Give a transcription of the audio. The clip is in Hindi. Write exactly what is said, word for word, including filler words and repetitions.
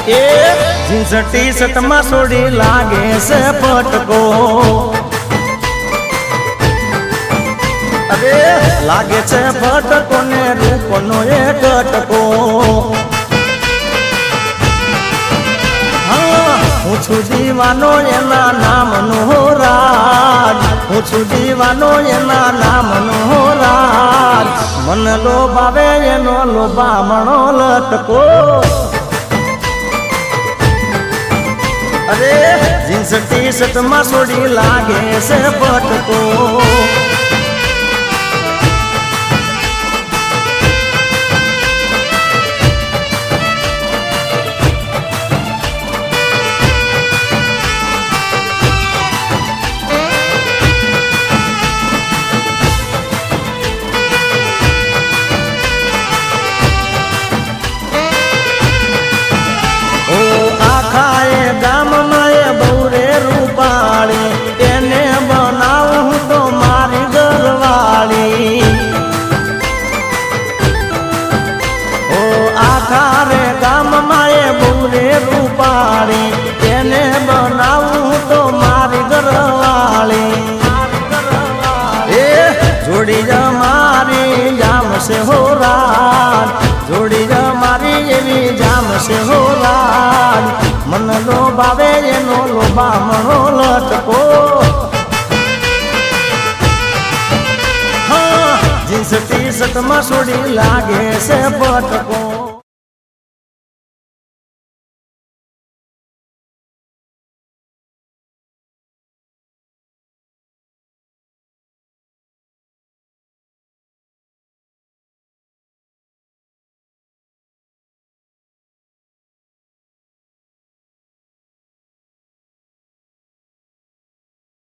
ए जींस टी शर्ट में सोड़ी लागे से पटको, अरे लागे से पटको ने रूप नो ये कटको। हाँ हूँ छु दीवानो एना नाम नो राज, हूँ छु दीवानो एना नाम नो राज। मन लोभावे एनो लोभामणो लटको, अरे जींस टी शर्ट में सोड़ी लागे से पटको। रूपाड़ी तेने बनाऊं तो मारी घरवाली, ए जोड़ी जमारी जाम से हो रात, जोड़ी जमारी एवी जाम से हो रात। मन लोभावे एनो लोभामणो लटको। हाँ जींस टी शर्ट में सोड़ी लागे से पटको।